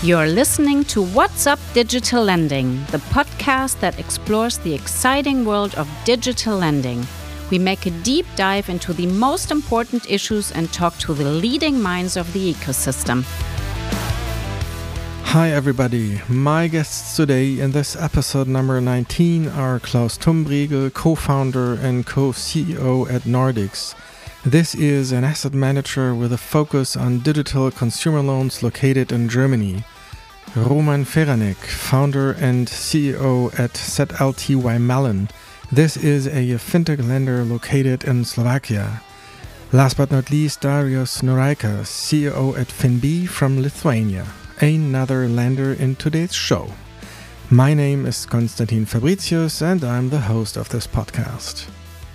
You're listening to What's Up Digital Lending, the podcast that explores the exciting world of digital lending. We make a deep dive into the most important issues and talk to the leading minds of the ecosystem. Hi everybody, my guests today in this episode number 19 are Klaus Tumbregel, co-founder and co-CEO at Nordics. This is an asset manager with a focus on digital consumer loans located in Germany. Roman Feranek, founder and CEO at ZLTY Melon. This is a fintech lender located in Slovakia. Last but not least, Darius Noreika, CEO at Finbi from Lithuania, another lender in today's show. My name is Konstantin Fabricius and I'm the host of this podcast.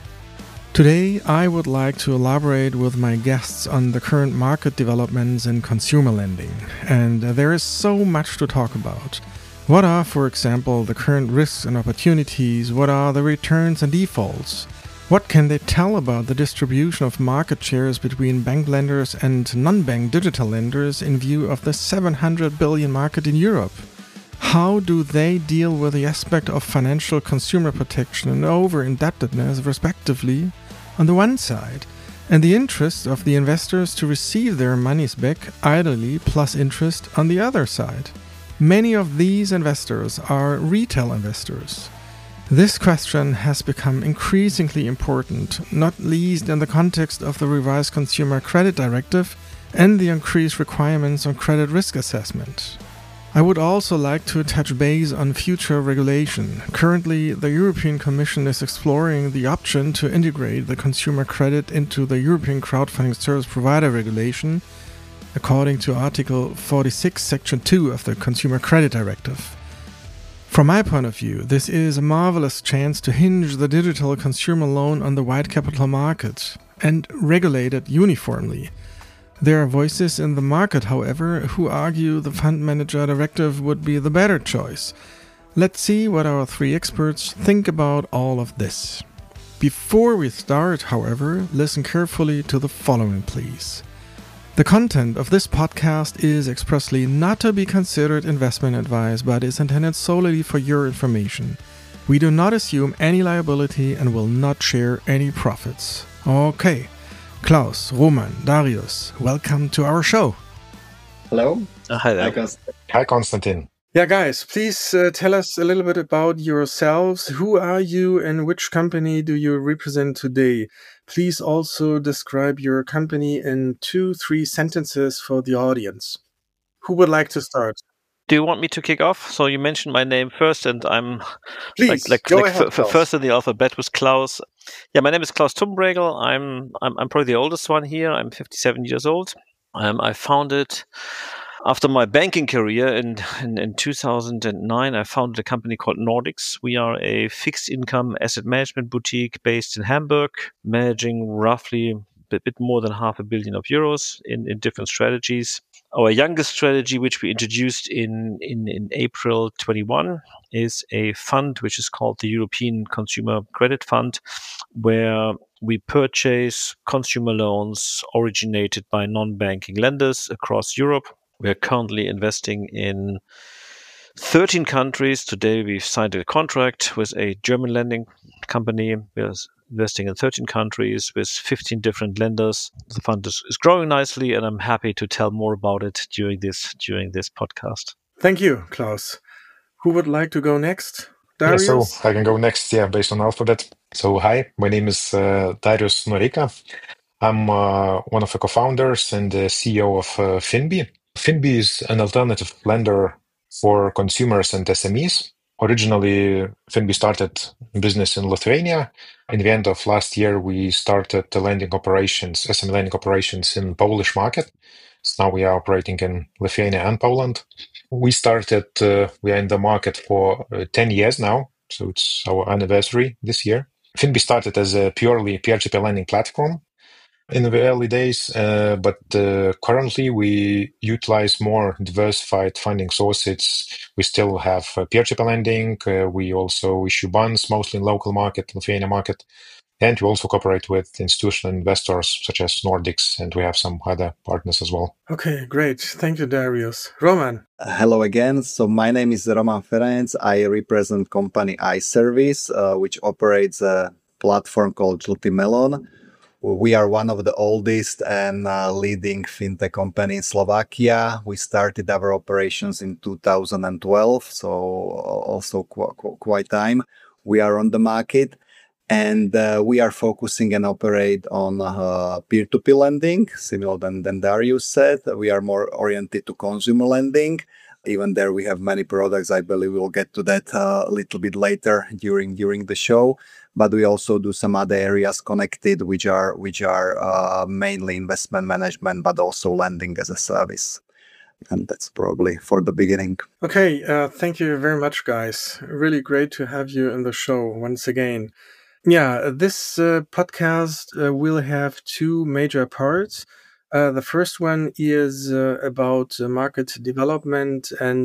Today, I would like to elaborate with my guests on the current market developments in consumer lending. And there is so much to talk about. What are, for example, the current risks and opportunities? What are the returns and defaults? What can they tell about the distribution of market shares between bank lenders and non-bank digital lenders in view of the 700 billion market in Europe? How do they deal with the aspect of financial consumer protection and over-indebtedness, respectively, on the one side, and the interest of the investors to receive their monies back, ideally plus interest, on the other side? Many of these investors are retail investors. This question has become increasingly important, not least in the context of the revised Consumer Credit Directive and the increased requirements on credit risk assessment. I would also like to touch base on future regulation. Currently, the European Commission is exploring the option to integrate the consumer credit into the European Crowdfunding Service Provider Regulation, according to Article 46, Section 2 of the Consumer Credit Directive. From my point of view, this is a marvelous chance to hinge the digital consumer loan on the wide capital market and regulate it uniformly. There are voices in the market, however, who argue the Fund Manager Directive would be the better choice. Let's see what our three experts think about all of this. Before we start, however, listen carefully to the following, please. The content of this podcast is expressly not to be considered investment advice, but is intended solely for your information. We do not assume any liability and will not share any profits. Okay. Klaus, Roman, Darius, welcome to our show. Hello. Hi there. Hi, Konstantin. Yeah, guys, please tell us a little bit about yourselves. Who are you and which company do you represent today? Please also describe your company in 2-3 sentences for the audience. Who would like to start? Do you want me to kick off? So you mentioned my name first, and I'm Please, go ahead, first in the alphabet was Klaus. Yeah, my name is Klaus Tumbregel. I'm probably the oldest one here. I'm 57 years old. I founded after my banking career in 2009. I founded a company called Nordics. We are a fixed income asset management boutique based in Hamburg, managing roughly a bit more than €500 million in different strategies. Our youngest strategy, which we introduced in April 21, is a fund which is called the European Consumer Credit Fund, where we purchase consumer loans originated by non-banking lenders across Europe. We are currently investing in 13 countries. Today, we've signed a contract with a German lending company. We're investing in 13 countries with 15 different lenders. The fund is growing nicely, and I'm happy to tell more about it during this podcast. Thank you, Klaus. Who would like to go next? Darius? Yeah, so I can go next, based on alphabet. So hi, my name is Darius Noreika. I'm one of the co-founders and the CEO of Finbi. Finbi is an alternative lender for consumers and SMEs. Originally, Finbi started business in Lithuania. In the end of last year, we started the lending operations, SME lending operations in Polish market. So now we are operating in Lithuania and Poland. We are in the market for 10 years now. So it's our anniversary this year. Finbi started as a purely peer-to-peer lending platform in the early days, but currently we utilize more diversified funding sources. We still have peer-to-peer lending. We also issue bonds, mostly in local market, Lithuania market, And we also cooperate with institutional investors such as Nordics, and we have some other partners as well. Okay, great. Thank you, Darius. Roman. Hello again. So my name is Roman Ferenc. I represent company iService, which operates a platform called Žlutý melon. We are one of the oldest and leading fintech company in Slovakia. We started our operations in 2012, so also quite time. We are on the market. And we are focusing and operate on peer-to-peer lending, similar than Darius said. We are more oriented to consumer lending. Even there, we have many products. I believe we'll get to that a little bit later during the show. But we also do some other areas connected, which are mainly investment management, but also lending as a service. And that's probably for the beginning. Okay, thank you very much, guys. Really great to have you in the show once again. Yeah, this podcast will have two major parts. The first one is about market development and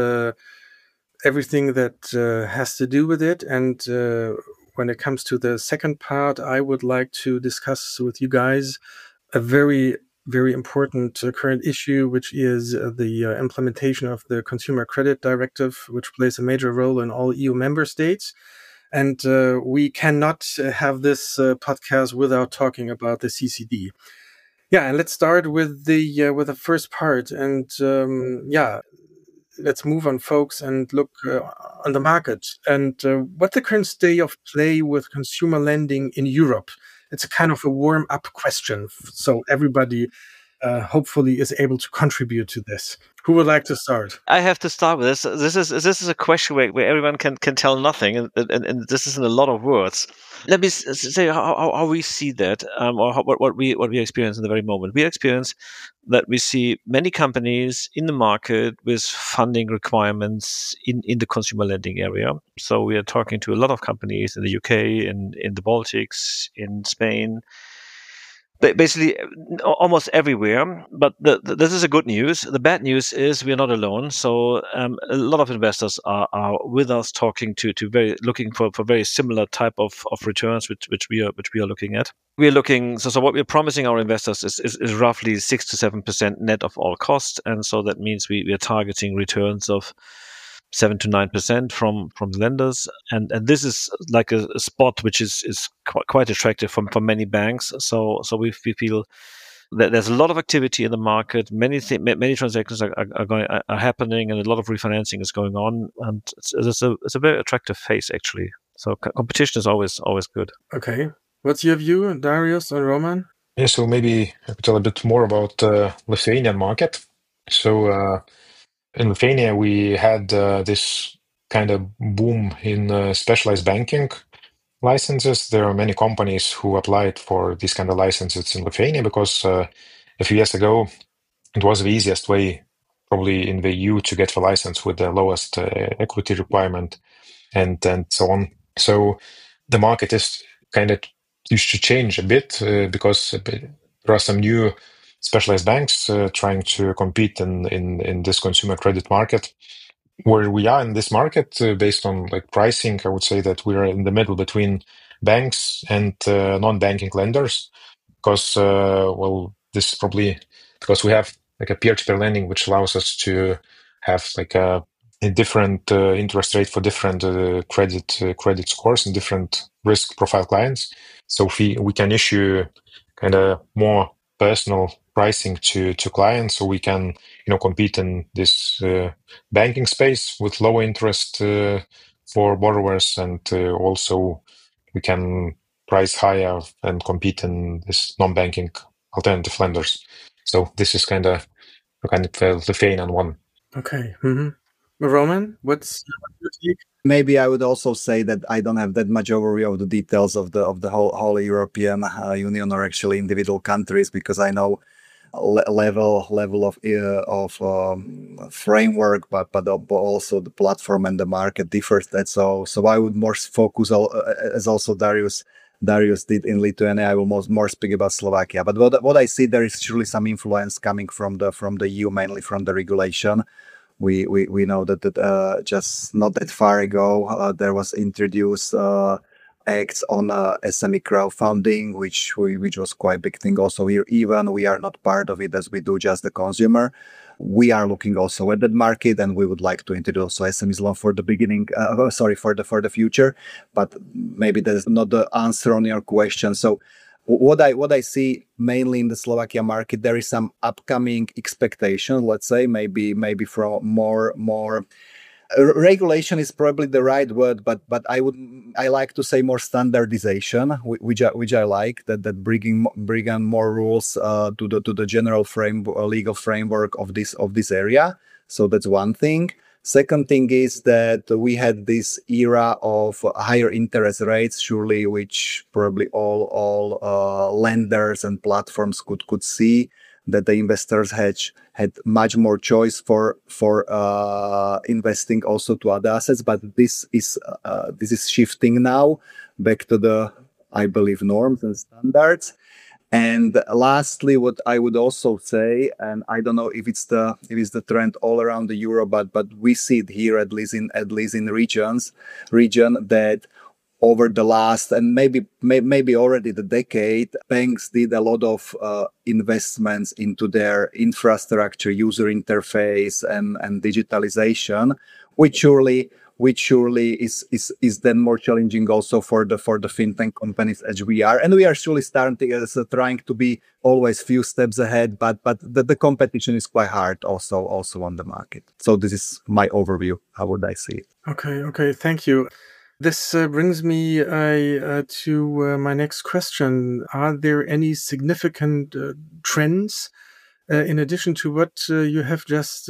everything that has to do with it. And when it comes to the second part, I would like to discuss with you guys a very, very important current issue, which is the implementation of the Consumer Credit Directive, which plays a major role in all EU member states. And we cannot have this podcast without talking about the CCD. Yeah, and let's start with the first part. And let's move on, folks, and look on the market and what's the current state of play with consumer lending in Europe. It's a kind of a warm-up question, so everybody hopefully is able to contribute to this. Who would like to start? I have to start with this. This is a question where everyone can tell nothing, and this is in a lot of words. Let me say how we see that, or what we experience in the very moment. We experience that we see many companies in the market with funding requirements in the consumer lending area. So we are talking to a lot of companies in the UK, in the Baltics, in Spain. Basically almost everywhere, but this is a good news. The bad news is we're not alone. So a lot of investors are with us, talking to looking for very similar type of returns, which we are looking at. We're looking so what we're promising our investors is roughly 6 to 7% net of all costs, and so that means we are targeting returns of 7 to 9% from the lenders, and this is like a spot which is quite attractive for many banks. So we feel that there's a lot of activity in the market. Many transactions are happening, and a lot of refinancing is going on, and it's a very attractive phase actually. So competition is always good. Okay, what's your view, Darius and Roman? Yeah, so maybe I could tell a bit more about Lithuanian market. So. In Lithuania, we had this kind of boom in specialized banking licenses. There are many companies who applied for these kind of licenses in Lithuania because a few years ago, it was the easiest way probably in the EU to get the license with the lowest equity requirement and so on. So the market is kind of used to change a bit because there are some new specialized banks trying to compete in this consumer credit market. Where we are in this market, based on like pricing, I would say that we are in the middle between banks and non-banking lenders, because this is probably because we have like a peer-to-peer lending, which allows us to have like a different interest rate for different credit scores and different risk profile clients. So we can issue kind of more personal pricing to clients, so we can compete in this banking space with low interest for borrowers, and also we can price higher and compete in this non-banking alternative lenders. So this is kind of the Lithuanian one. Okay. Mm-hmm. Roman, what's your take? Maybe I would also say that I don't have that much overview of the details of the whole European Union or actually individual countries, because I know level of framework, but also the platform and the market differs. That so I would more focus, as also Darius did in Lithuania. I will more speak about Slovakia. But what I see, there is surely some influence coming from the EU, mainly from the regulation. We know that just not that far ago there was introduced acts on SME crowdfunding, which was quite a big thing also here. Even we are not part of it as we do just the consumer. We are looking also at that market, and we would like to introduce also SMEs loan for the beginning. For the future, but maybe that is not the answer on your question. So, what I see mainly in the Slovakia market, there is some upcoming expectation. Let's say maybe from more. Regulation is probably the right word, but I like to say more standardization, which I like that bringing more rules to the general legal framework of this area. So that's one thing. Second thing is that we had this era of higher interest rates, surely, which probably all lenders and platforms could see, that the investors had much more choice for investing also to other assets. But this is shifting now back to the, I believe, norms and standards. And lastly, what I would also say, and I don't know if it's the trend all around the Europe, but we see it here at least in region that over the last and maybe already the decade, banks did a lot of investments into their infrastructure, user interface, and digitalization, which surely is then more challenging also for the fintech companies as we are, and we are surely trying to be always few steps ahead, but the competition is quite hard also on the market. So this is my overview. How would I see it? Okay, thank you. This brings me to my next question. Are there any significant trends in addition to what you have just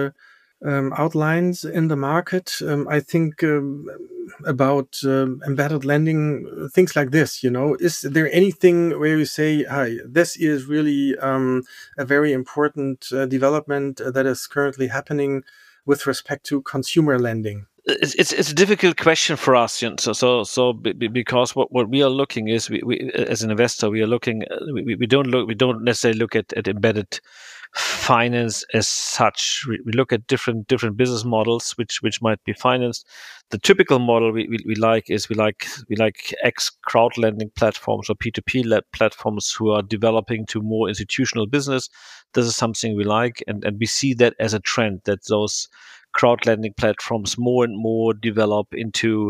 outlined in the market? I think about embedded lending, things like this, Is there anything where you say, hi, this is really a very important development that is currently happening with respect to consumer lending? It's a difficult question for us, because what we are looking is we as an investor, we are looking, we don't necessarily look at embedded finance as such. We look at different business models which might be financed. The typical model we like is we like X crowd lending platforms or P2P platforms who are developing to more institutional business. This is something we like, and we see that as a trend, that those crowd lending platforms more and more develop into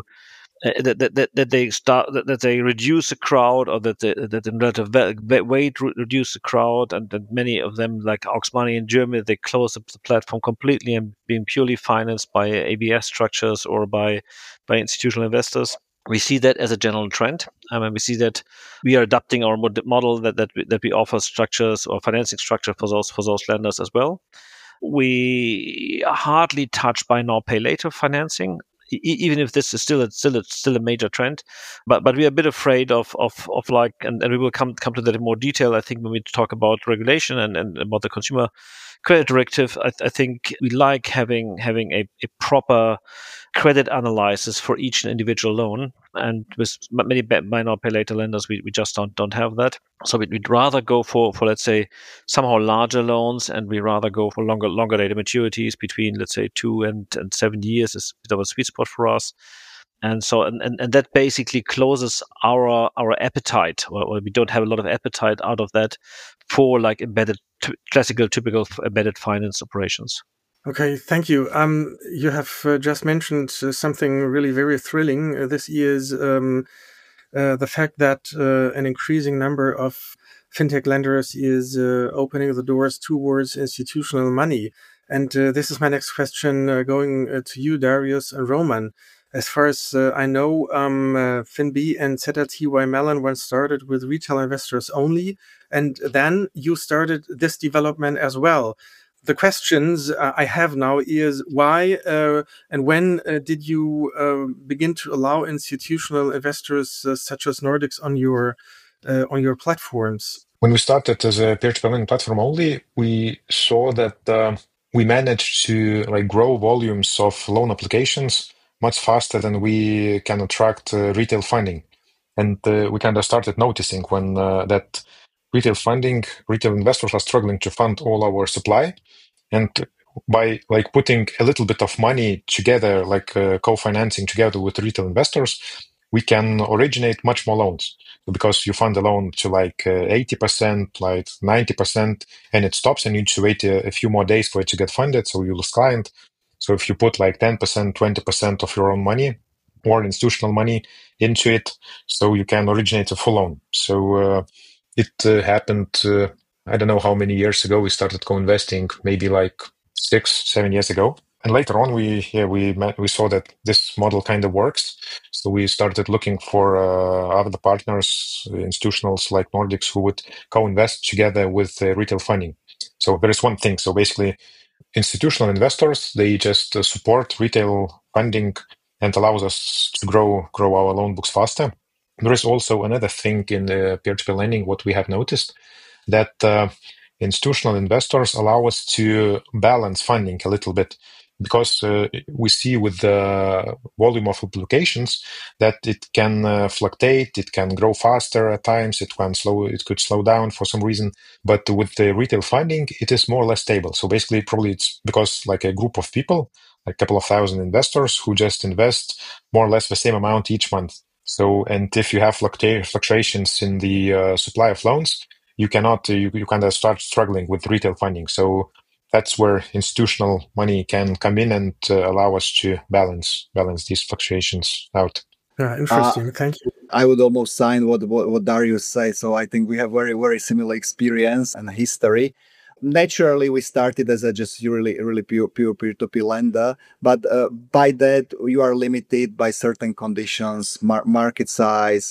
that they reduce the crowd, or that in relative weight reduce the crowd, and that many of them, like Aux Money in Germany, they close up the platform completely and being purely financed by ABS structures or by institutional investors. We see that as a general trend. And we see that we are adapting our model that we offer structures or financing structure for those lenders as well. We hardly touch buy now, pay later financing, even if this is still a major trend, but we are a bit afraid of like, and we will come to that in more detail, I think, when we talk about regulation and about the consumer credit directive. I think we like having a proper credit analysis for each individual loan, and with many buy now pay later lenders, we just don't have that. So we'd rather go for let's say somehow larger loans, and we rather go for longer data maturities between, let's say, 2 and 7 years is a bit of a sweet spot for us. And so and that basically closes our appetite, or we don't have a lot of appetite out of that for like typical embedded finance operations. Okay, thank you. You have just mentioned something really very thrilling. This is the fact that an increasing number of fintech lenders is opening the doors towards institutional money. And this is my next question going to you, Darius and Roman. As far as I know, FinB and ZRTY Melon once started with retail investors only, and then you started this development as well. The questions I have now is why and when did you begin to allow institutional investors such as Nordics on your platforms? When we started as a peer-to-peer lending platform only, we saw that we managed to grow volumes of loan applications much faster than we can attract retail funding, and we kind of started noticing when that retail investors are struggling to fund all our supply. And by putting a little bit of money together, co-financing together with retail investors, we can originate much more loans because you fund a loan to like 80%, like 90%, and it stops and you need to wait a few more days for it to get funded. So you lose client. So if you put like 10%, 20% of your own money or institutional money into it, so you can originate a full loan. So it happened, I don't know how many years ago we started co-investing, maybe like 6-7 years ago. And later on, we saw that this model kind of works. So we started looking for other partners, institutionals like Nordics, who would co-invest together with retail funding. So there is one thing. So basically, institutional investors, they just support retail funding and allows us to grow our loan books faster. There is also another thing in peer-to-peer lending, what we have noticed, that institutional investors allow us to balance funding a little bit, because we see with the volume of applications that it can fluctuate, it can grow faster at times, it could slow down for some reason. But with the retail funding, it is more or less stable. So basically, probably it's because like a group of people, a couple of thousand investors who just invest more or less the same amount each month. So, and if you have fluctuations in the supply of loans, you cannot, you kind of start struggling with retail funding. So that's where institutional money can come in and allow us to balance these fluctuations out. Yeah, interesting. Thank you. I would almost sign what Darius said. So I think we have very, very similar experience and history. Naturally, we started as a just really pure peer-to-peer lender, but by that you are limited by certain conditions, market size,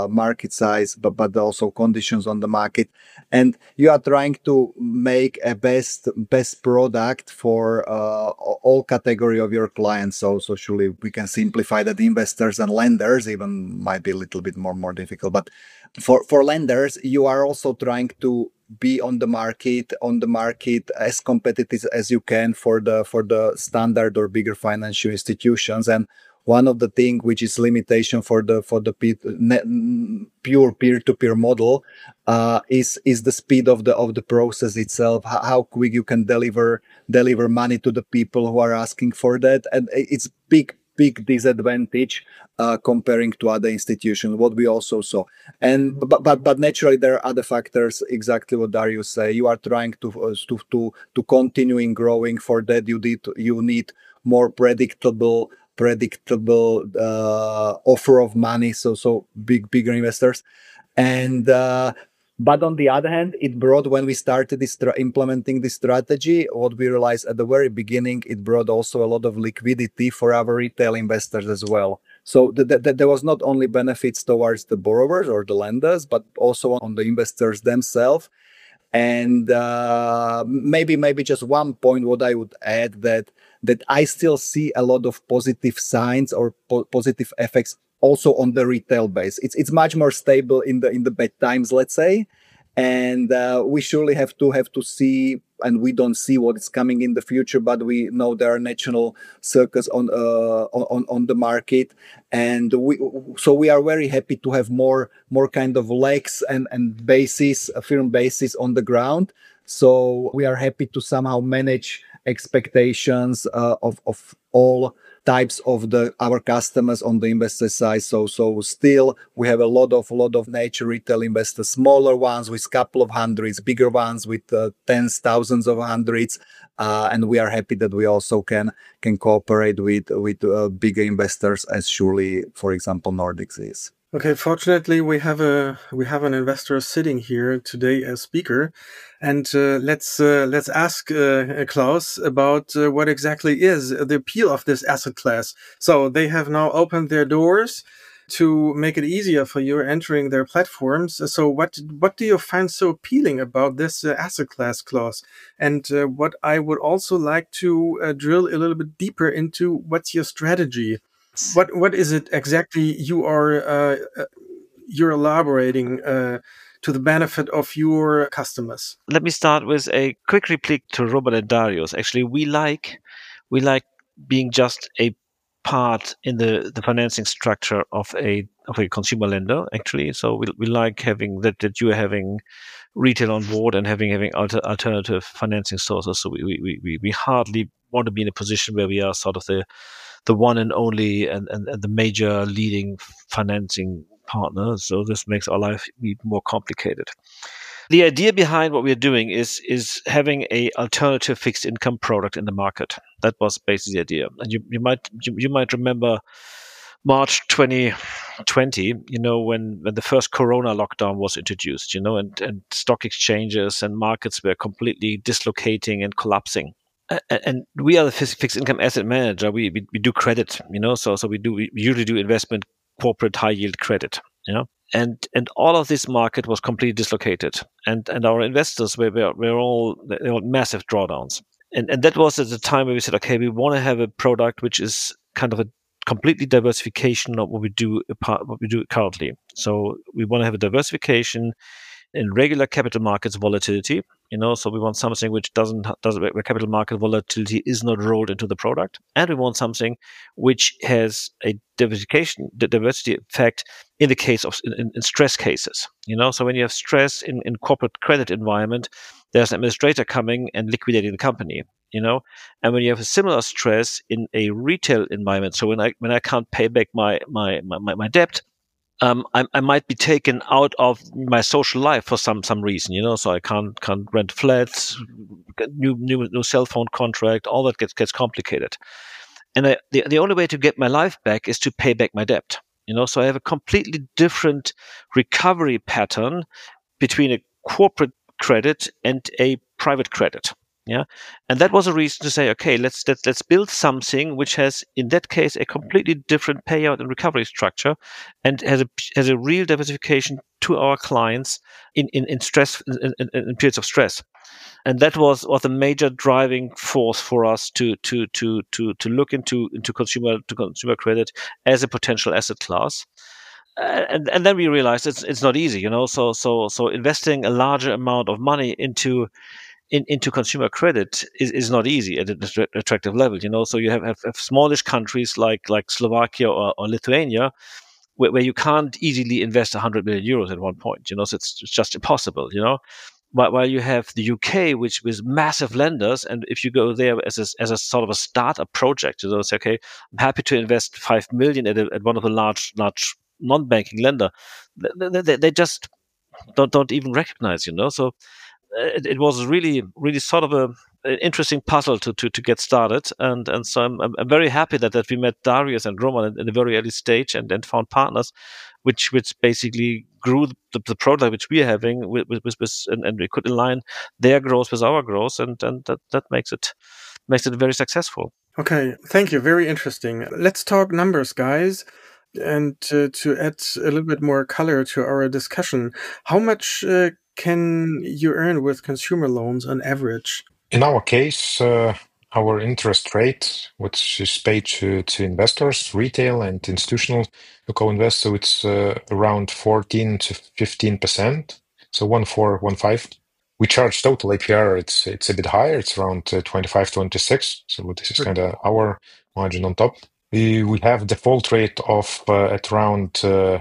but also conditions on the market, and you are trying to make a best product for all category of your clients. So surely we can simplify that. Investors and lenders even might be a little bit more difficult, but for lenders, you are also trying to be on the market as competitive as you can for the standard or bigger financial institutions. And one of the things which is limitation for the pure peer-to-peer model is the speed of the process itself, how quick you can deliver money to the people who are asking for that. And it's big disadvantage comparing to other institutions, what we also saw. And but naturally there are other factors, exactly what Darius say. You are trying to continuing growing. For that you need more predictable offer of money, so bigger investors. And but on the other hand, it brought, when we started implementing this strategy, what we realized at the very beginning, it brought also a lot of liquidity for our retail investors as well. So there was not only benefits towards the borrowers or the lenders, but also on the investors themselves. And maybe just one point what I would add, that I still see a lot of positive signs or positive effects also on the retail base. It's much more stable in the bad times, let's say, and we surely have to see, and we don't see what is coming in the future, but we know there are national circles on the market, and we are very happy to have more kind of legs and basis, a firm basis on the ground. So we are happy to somehow manage expectations of all types of our customers on the investor side. So still we have a lot of nature retail investors, smaller ones with couple of hundreds, bigger ones with tens, thousands of hundreds, and we are happy that we also can cooperate with bigger investors, as surely, for example, Nordics is. Okay, fortunately, we have an investor sitting here today as speaker, and let's ask Klaus about what exactly is the appeal of this asset class. So they have now opened their doors to make it easier for you entering their platforms. So what do you find so appealing about this asset class, Klaus? And what I would also like to drill a little bit deeper into, what's your strategy? What is it exactly you're elaborating to the benefit of your customers? Let me start with a quick replique to Robert and Darius. Actually, we like being just a part in the financing structure of a consumer lender. Actually, so we like having that you are having retail on board and having alternative financing sources. So we hardly want to be in a position where we are sort of the the one and only and the major leading financing partner. So this makes our life even more complicated. The idea behind what we're doing is having a alternative fixed income product in the market. That was basically the idea. And you might remember March 2020, when the first Corona lockdown was introduced, and stock exchanges and markets were completely dislocating and collapsing. And we are the fixed income asset manager. We do credit, so we usually do investment corporate high yield credit, and all of this market was completely dislocated, and our investors were all massive drawdowns, and that was at the time where we said, okay, we want to have a product which is kind of a completely diversification of what we do currently. So we want to have a diversification in regular capital markets volatility, so we want something which where capital market volatility is not rolled into the product, and we want something which has a diversity effect in the case of in stress cases. So when you have stress in corporate credit environment, there's an administrator coming and liquidating the company. And when you have a similar stress in a retail environment, so when I can't pay back my debt, I might be taken out of my social life for some reason, so I can't rent flats, new cell phone contract, all that gets complicated. And the only way to get my life back is to pay back my debt. So I have a completely different recovery pattern between a corporate credit and a private credit. Yeah, and that was a reason to say, okay, let's build something which has, in that case, a completely different payout and recovery structure, and has a real diversification to our clients in stress in periods of stress. And that was a major driving force for us to look into consumer credit as a potential asset class. And then we realized it's not easy, So investing a larger amount of money into consumer credit is not easy at an attractive level, So you have smallish countries like Slovakia or Lithuania, where you can't easily invest 100 million euros at one point, So it's just impossible, While you have the UK, which with massive lenders, and if you go there as a sort of a startup project, say, okay, I'm happy to invest 5 million at one of the large non-banking lender, they just don't even recognize, So it was really sort of an interesting puzzle to get started, and so I'm very happy that we met Darius and Roman in a very early stage and found partners which basically grew the product which we are having with and we could align their growth with our growth, and that makes it very successful. Okay, thank you. Very interesting. Let's talk numbers, guys. And to add a little bit more color to our discussion, how much can you earn with consumer loans on average? In our case, our interest rate, which is paid to investors, retail and institutional co-invest, so it's around 14 to 15%. So 1.4-1.5. We charge total APR. It's a bit higher. It's around 25-26. So this is kind of our margin on top. We have default rate of at around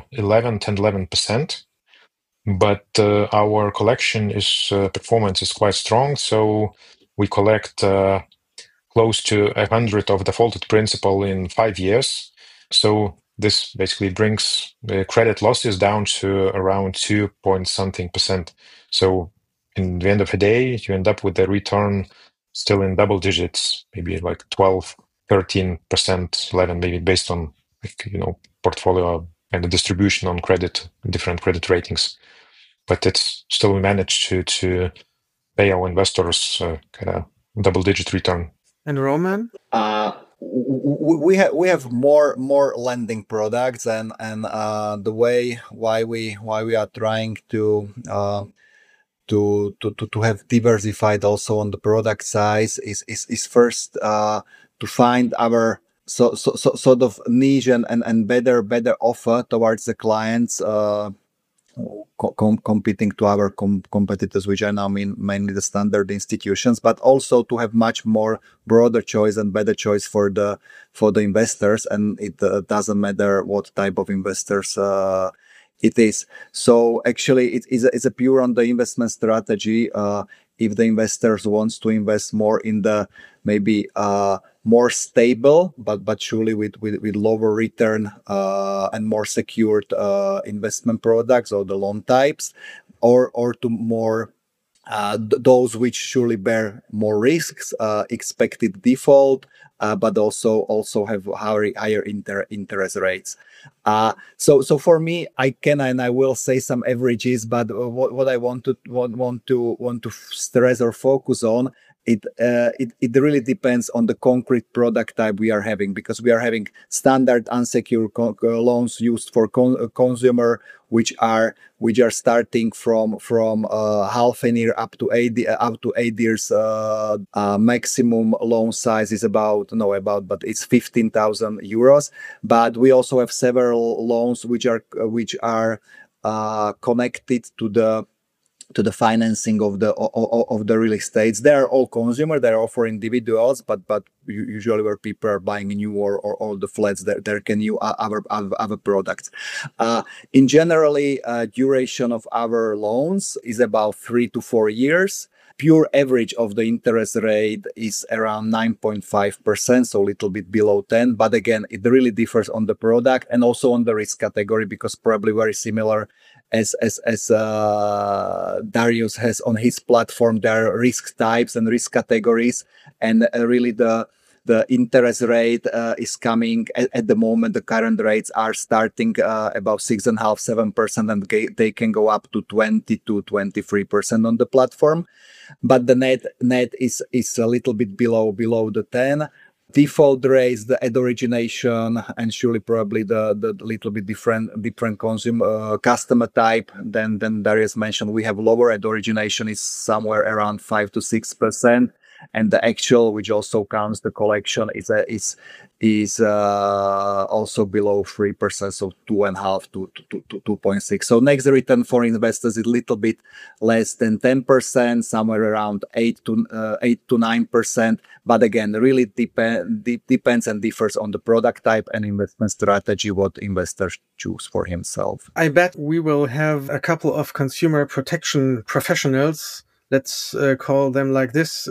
10-11%. But our collection performance is quite strong, so we collect close to 100 of defaulted principal in 5 years. So this basically brings the credit losses down to around 2-point-something%. So in the end of the day, you end up with the return still in double digits, maybe like 12, 13%, 11, maybe based on portfolio and the distribution on credit, different credit ratings. But it's still we managed to pay our investors kind of double-digit return. And Roman, we have more lending products, and the way why we are trying to have diversified also on the product size is first to find our sort of niche and better offer towards the clients. Competing to our competitors, which are now mainly the standard institutions, but also to have much more broader choice and better choice for the investors, and it doesn't matter what type of investors it is. So actually, it's a pure on the investment strategy. If the investors wants to invest more in the maybe more stable, but surely with lower return and more secured investment products or the loan types, or to more those which surely bear more risks, expected default, but also have higher interest rates. So for me, I can and I will say some averages, but what I want to stress or focus on, it really depends on the concrete product type we are having, because we are having standard unsecured loans used for consumer, which are starting from half a year up to 8 years. Maximum loan size is but it's 15,000 euros. But we also have several loans which are connected to the financing of the real estates. They are all consumer. They are all for individuals, but usually where people are buying new or the flats, there can use other products. In generally, duration of our loans is about 3 to 4 years. Pure average of the interest rate is around 9.5%, so a little bit below 10. But again, it really differs on the product and also on the risk category, because probably very similar as Darius has on his platform. There are risk types and risk categories, and really the interest rate is coming at the moment. The current rates are starting about 6.5-7%, and they can go up to 20 to 23% on the platform. But the net is a little bit below the 10. Default rates, the at origination, and surely probably the little bit different consumer customer type than Darius mentioned. We have lower at origination is somewhere around 5 to 6%, and the actual, which also counts the collection, is also below 3%, so 2.5 to 2.6. So next return for investors is a little bit less than 10%, somewhere around 8 to 9%. But again, really depends and differs on the product type and investment strategy what investors choose for himself. I bet we will have a couple of consumer protection professionals, let's call them like this,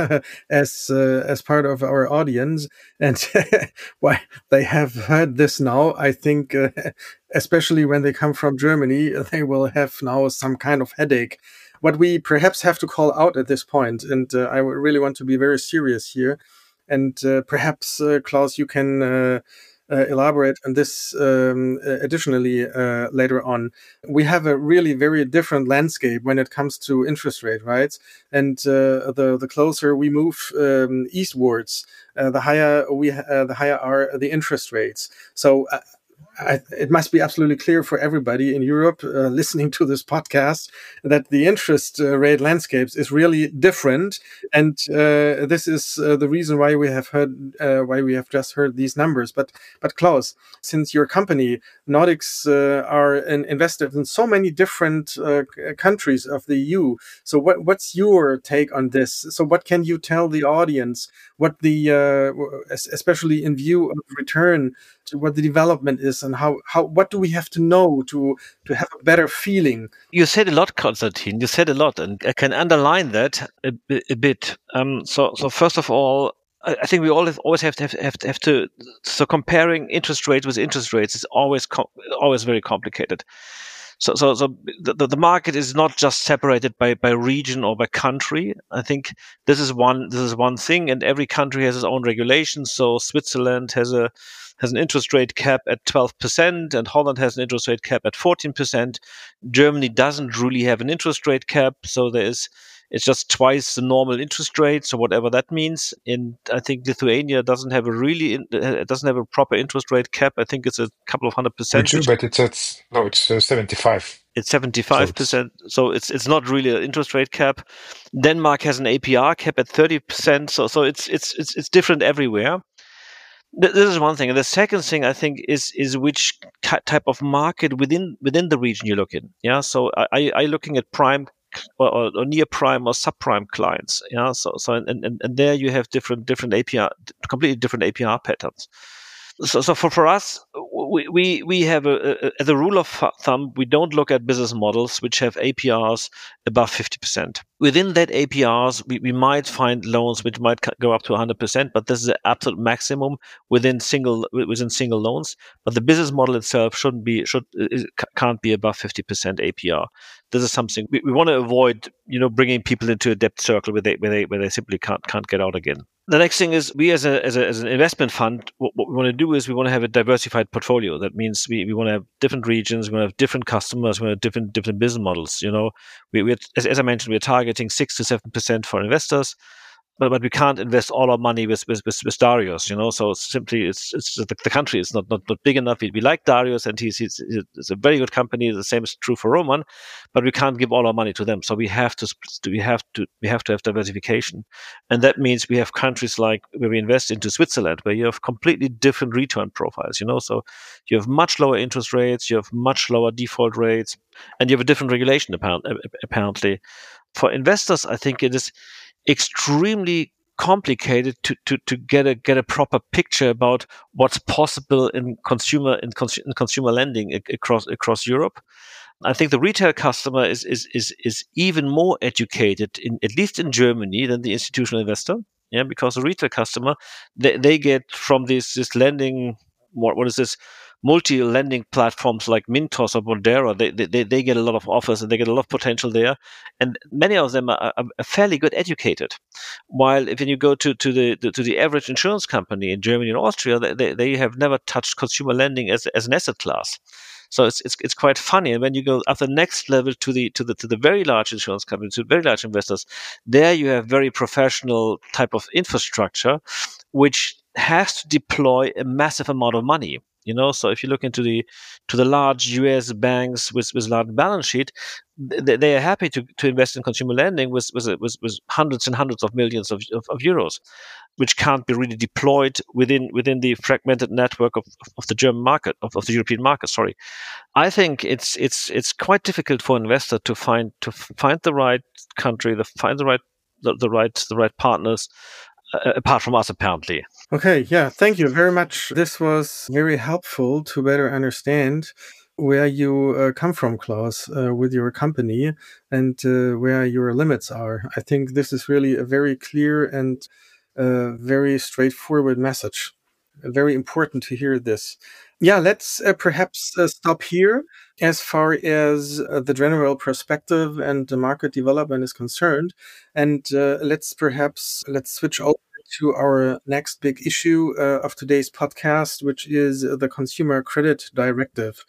as part of our audience. And why they have heard this now, I think, especially when they come from Germany, they will have now some kind of headache. What we perhaps have to call out at this point, and I really want to be very serious here, and perhaps, Klaus, you can elaborate on this additionally later on. We have a really very different landscape when it comes to interest rate, right? And the closer we move eastwards, the higher are the interest rates. So it must be absolutely clear for everybody in Europe listening to this podcast that the interest rate landscapes is really different, and this is the reason why we have just heard these numbers. But Klaus, since your company Nordics are invested in so many different countries of the EU, so what's your take on this? So what can you tell the audience? What the especially in view of return, what the development is, and what do we have to know to have a better feeling? You said a lot, Konstantin. You said a lot, and I can underline that a bit. So first of all, I think we always have to. So comparing interest rates with interest rates is always very complicated. So the market is not just separated by region or by country. I think this is one thing, and every country has its own regulations. So Switzerland has an interest rate cap at 12%, and Holland has an interest rate cap at 14%. Germany doesn't really have an interest rate cap, so it's just twice the normal interest rate, so whatever that means. And I think Lithuania doesn't have a proper interest rate cap. I think it's a couple of 100%. But it's 75. It's 75%, so it's not really an interest rate cap. Denmark has an APR cap at 30%, so it's different everywhere. This is one thing, and the second thing I think is which type of market within the region you look in. Yeah, so I looking at prime or near prime or subprime clients. Yeah, so and there you have different APR, completely different APR patterns. So for us, we have as a rule of thumb, we don't look at business models which have APRs above 50%. Within that APRs, we might find loans which might go up to 100%, but this is the absolute maximum within single loans. But the business model itself can't be above 50% APR. This is something we want to avoid. Bringing people into a debt circle where they simply can't get out again. The next thing is we as an investment fund, what we want to do is we want to have a diversified portfolio. That means we want to have different regions, we want to have different customers, we want to have different business models. As I mentioned, we're targeting 6 to 7% for investors, but we can't invest all our money with Darius, So simply, it's the country is not big enough. We like Darius, and he's a very good company. The same is true for Roman, but we can't give all our money to them. So we have to have diversification, and that means we have countries like where we invest into Switzerland, where you have completely different return profiles. So you have much lower interest rates, you have much lower default rates, and you have a different regulation apparently. For investors, I think it is extremely complicated to get a proper picture about what's possible in consumer lending across Europe. I think the retail customer is even more educated at least in Germany than the institutional investor. Yeah, because the retail customer they get from this lending, what is this, multi-lending platforms like Mintos or Bondera. They get a lot of offers and they get a lot of potential there, and many of them are fairly good educated. While if you go to the average insurance company in Germany and Austria, they have never touched consumer lending as an asset class. So it's quite funny. And when you go up the next level to the very large insurance companies, to very large investors, there you have very professional type of infrastructure, which has to deploy a massive amount of money. So if you look into the large US banks with large balance sheet, they are happy to invest in consumer lending with hundreds and hundreds of millions of euros, which can't be really deployed within the fragmented network of the German market, of the European market. Sorry, I think it's quite difficult for an investor to find the right country, find the right partners. Apart from us, apparently. Okay, yeah, thank you very much. This was very helpful to better understand where you come from, Klaus, with your company and where your limits are. I think this is really a very clear and very straightforward message. Very important to hear this. Yeah, let's perhaps stop here as far as the general perspective and the market development is concerned. And let's switch over to our next big issue of today's podcast, which is the Consumer Credit Directive.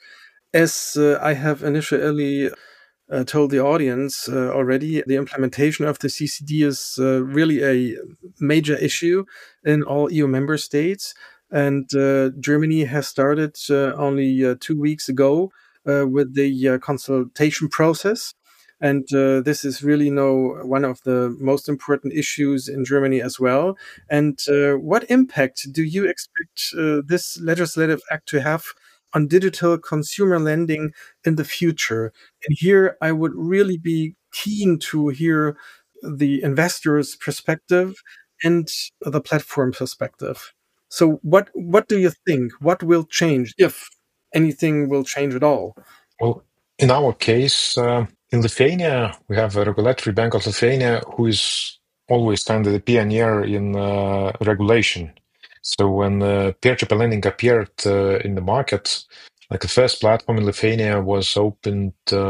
As I have initially told the audience already, the implementation of the CCD is really a major issue in all EU member states. And Germany has started only 2 weeks ago with the consultation process. And this is really one of the most important issues in Germany as well. And what impact do you expect this legislative act to have on digital consumer lending in the future? And here I would really be keen to hear the investor's perspective and the platform perspective. So what do you think? What will change, if anything will change at all? Well, in our case, in Lithuania, we have a regulatory bank of Lithuania who is always kind of the pioneer in regulation. So when peer-to-peer lending appeared in the market, like the first platform in Lithuania was opened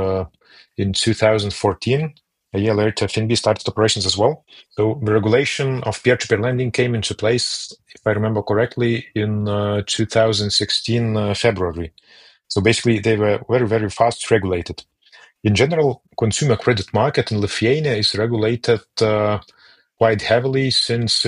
in 2014. A year later, Finbi started operations as well. So the regulation of peer-to-peer lending came into place, if I remember correctly, in 2016 February. So basically, they were very, very fast regulated. In general, consumer credit market in Lithuania is regulated quite heavily since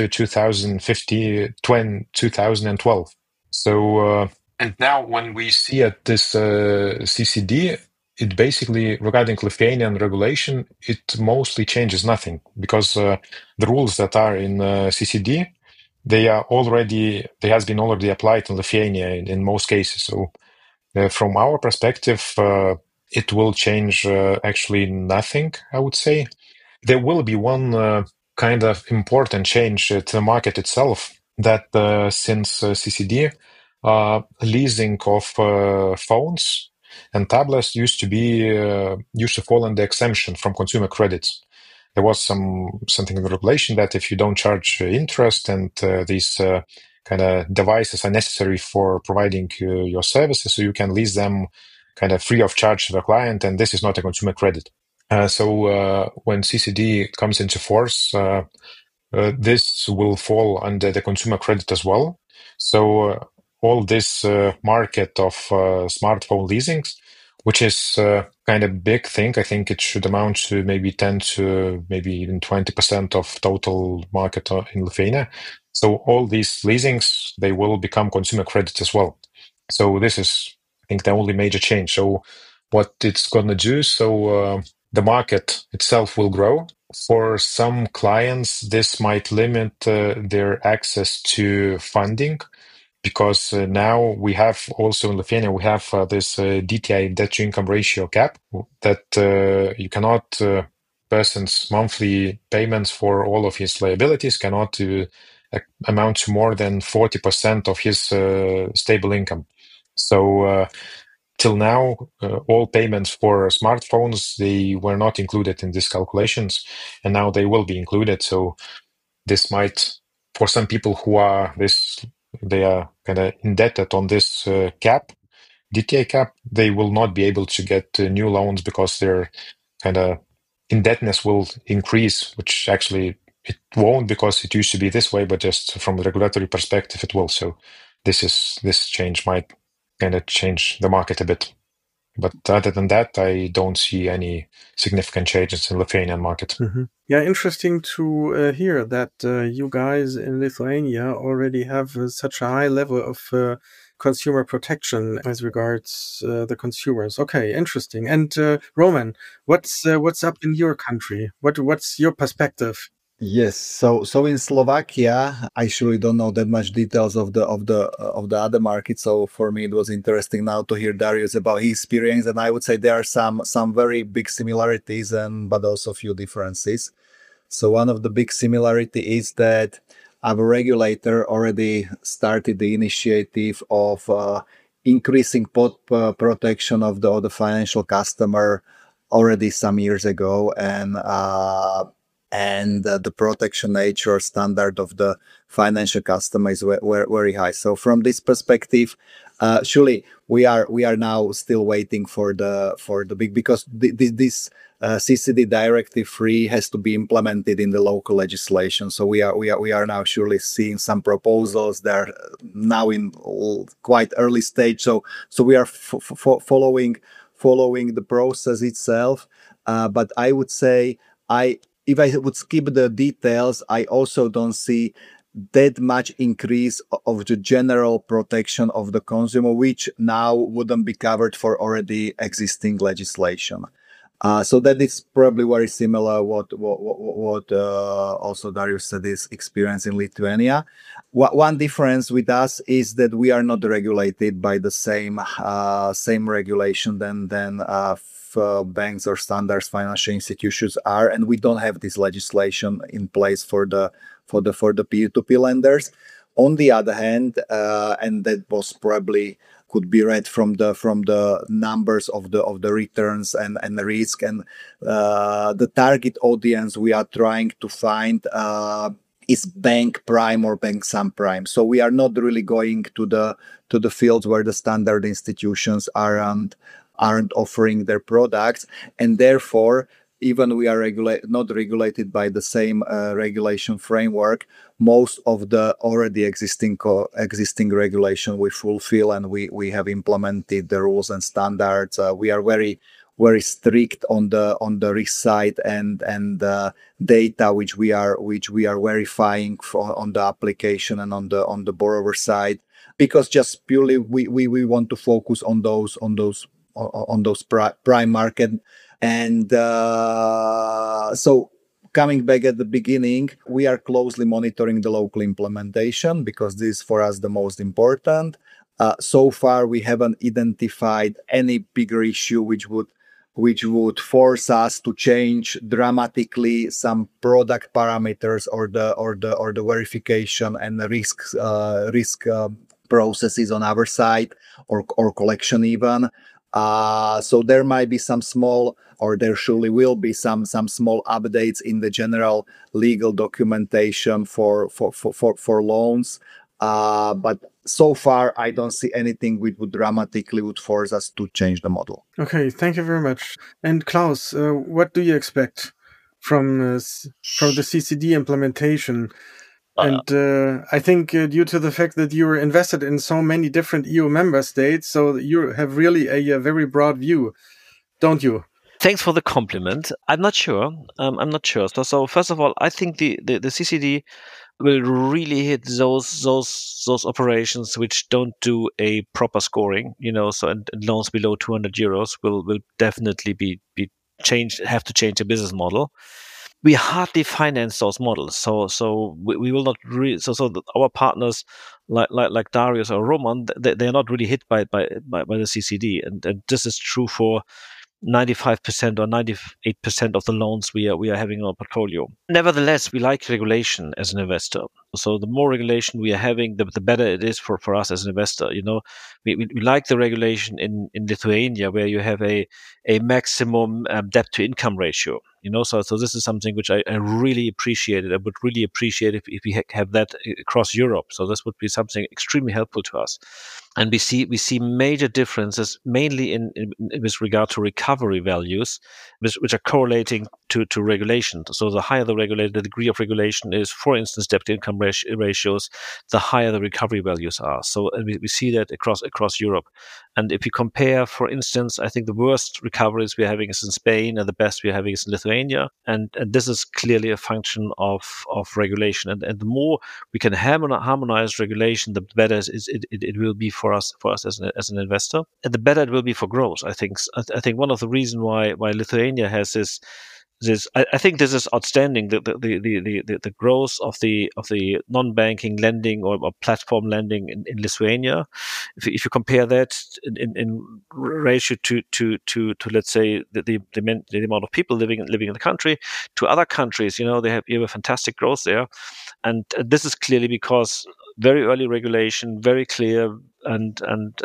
2012. So, and now when we see at this CCD, it basically, regarding Lithuanian regulation, it mostly changes nothing, because the rules that are in CCD, they has been already applied in Lithuania in most cases. So from our perspective, it will change actually nothing, I would say. There will be one kind of important change to the market itself, that since CCD, leasing of phones and tablets used to fall under exemption from consumer credits. there was something in the regulation that if you don't charge interest and these kind of devices are necessary for providing your services, so you can lease them kind of free of charge to the client, and this is not a consumer credit. So when CCD comes into force, this will fall under the consumer credit as well. So all this market of smartphone leasings, which is kind of big thing, I think it should amount to maybe 10 to maybe even 20% of total market in Lithuania. So all these leasings, they will become consumer credit as well. So this is, I think, the only major change. So what it's going to do, so the market itself will grow. For some clients, this might limit their access to funding, because now we have also in Lithuania, we have this DTI, debt to income ratio cap, that you cannot, person's monthly payments for all of his liabilities cannot amount to more than 40% of his stable income. So till now, all payments for smartphones, they were not included in these calculations, and now they will be included. So this might, for some people who are they are kind of indebted on this cap, DTA cap, they will not be able to get new loans because their kind of indebtedness will increase, which actually it won't, because it used to be this way, but just from a regulatory perspective, it will. So this change might kind of change the market a bit. But other than that, I don't see any significant changes in the Lithuanian market. Mm-hmm. Yeah, interesting to hear that you guys in Lithuania already have such a high level of consumer protection as regards the consumers. Okay, interesting. And Roman, what's up in your country? What's your perspective? Yes, so in Slovakia, I surely don't know that much details of the other market. So for me, it was interesting now to hear Darius about his experience, and I would say there are some very big similarities but also a few differences. So one of the big similarity is that our regulator already started the initiative of increasing protection of the financial customer already some years ago, and the protection nature standard of the financial customer is very high. So from this perspective, surely we are now still waiting for the big, because this CCD Directive 3 has to be implemented in the local legislation. So we are now surely seeing some proposals. They're now in quite early stage. So we are following the process itself. But I would say if I would skip the details, I also don't see that much increase of the general protection of the consumer, which now wouldn't be covered for already existing legislation. So that is probably very similar what also Darius said is experience in Lithuania. One difference with us is that we are not regulated by the same regulation than banks or standards financial institutions are, and we don't have this legislation in place for the P2P lenders. On the other hand, and that was probably could be read from the numbers of the returns and the risk, and the target audience we are trying to find is bank prime or bank subprime. So we are not really going to the fields where the standard institutions aren't offering their products, and therefore, even we are not regulated by the same regulation framework, most of the already existing regulation we fulfill, and we have implemented the rules and standards. We are very strict on the risk side and data which we are verifying on the application and on the borrower side, because just purely we want to focus on those prime market. And so coming back at the beginning, we are closely monitoring the local implementation, because this is for us the most important. So far, we haven't identified any bigger issue which would force us to change dramatically some product parameters or the verification and the risk processes on our side, or collection even. So there might be some small, or there surely will be some small updates in the general legal documentation for loans. But so far, I don't see anything which would dramatically would force us to change the model. Okay, thank you very much. And Klaus, what do you expect from the CCD implementation? And I think due to the fact that you're invested in so many different EU member states, so you have really a very broad view, don't you? Thanks for the compliment. I'm not sure. So first of all, I think the CCD will really hit those operations which don't do a proper scoring, so and loans below 200 euros will definitely be changed, have to change the business model. We hardly finance those models, so we will not really. So our partners like Darius or Roman, they're not really hit by the CCD, and this is true for 95% or 98% of the loans we are having in our portfolio. Nevertheless, we like regulation as an investor. So the more regulation we are having, the better it is for us as an investor. We like the regulation in Lithuania, where you have a maximum debt to income ratio. So this is something which I really appreciated. I would really appreciate if we have that across Europe. So this would be something extremely helpful to us. And we see major differences, mainly in with regard to recovery values, which are correlating to regulation. So the higher the degree of regulation is, for instance, debt to income ratios, the higher the recovery values are. So we see that across Europe. And if you compare, for instance, I think the worst recoveries we're having is in Spain, and the best we're having is in Lithuania. And this is clearly a function of regulation. And the more we can harmonize regulation, the better it will be for us as an investor, and the better it will be for growth. I think one of the reasons why Lithuania has this. I think this is outstanding. The growth of the non-banking lending or platform lending in Lithuania, if you compare that in ratio to let's say the amount of people living in the country to other countries, you have a fantastic growth there, and this is clearly because very early regulation, very clear, and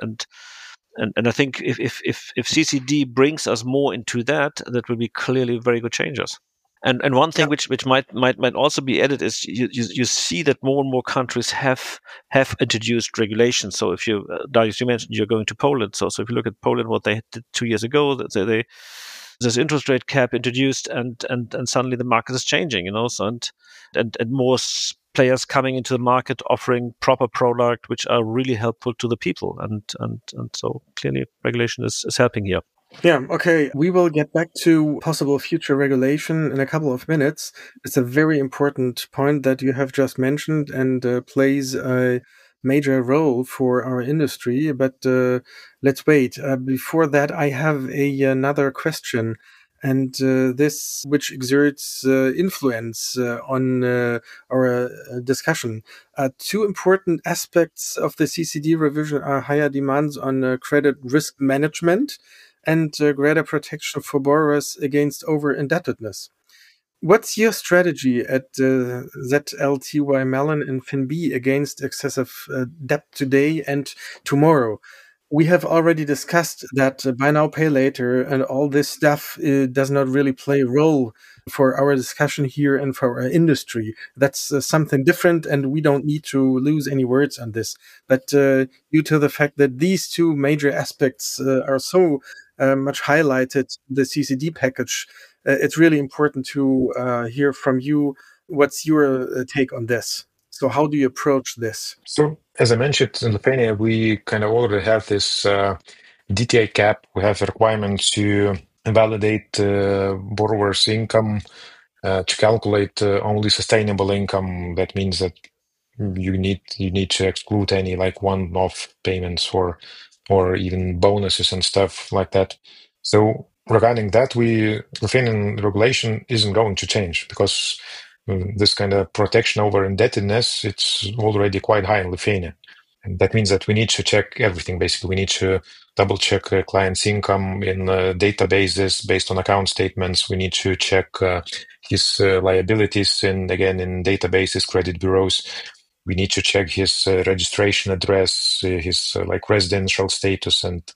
I think if CCD brings us more into that will be clearly very good changes. And one thing which might also be added is you see that more and more countries have introduced regulations. So if you, Darius, you mentioned you're going to Poland. So if you look at Poland, what they did 2 years ago, there's interest rate cap introduced, and suddenly the market is changing. So and more players coming into the market offering proper product which are really helpful to the people, and so clearly regulation is helping here. Yeah, okay. We will get back to possible future regulation in a couple of minutes. It's a very important point that you have just mentioned, and plays a major role for our industry. But let's wait. Before that, I have another question. And this, which exerts influence on our discussion. Two important aspects of the CCD revision are higher demands on credit risk management and greater protection for borrowers against over-indebtedness. What's your strategy at ZLTY Mellon and FinB against excessive debt today and tomorrow? We have already discussed that buy now, pay later, and all this stuff does not really play a role for our discussion here and for our industry. That's something different, and we don't need to lose any words on this. But due to the fact that these two major aspects are so much highlighted in the CCD package, it's really important to hear from you. What's your take on this? So how do you approach this? So, as I mentioned, in Lithuania, we kind of already have this DTI cap. We have a requirement to validate borrower's income to calculate only sustainable income. That means that you need to exclude any like one-off payments or even bonuses and stuff like that. So regarding that, Lithuanian regulation isn't going to change because this kind of protection over indebtedness, it's already quite high in Lithuania. And that means that we need to check everything. Basically, we need to double check a client's income in databases based on account statements. We need to check his liabilities in databases, credit bureaus. We need to check his registration address, his like residential status, and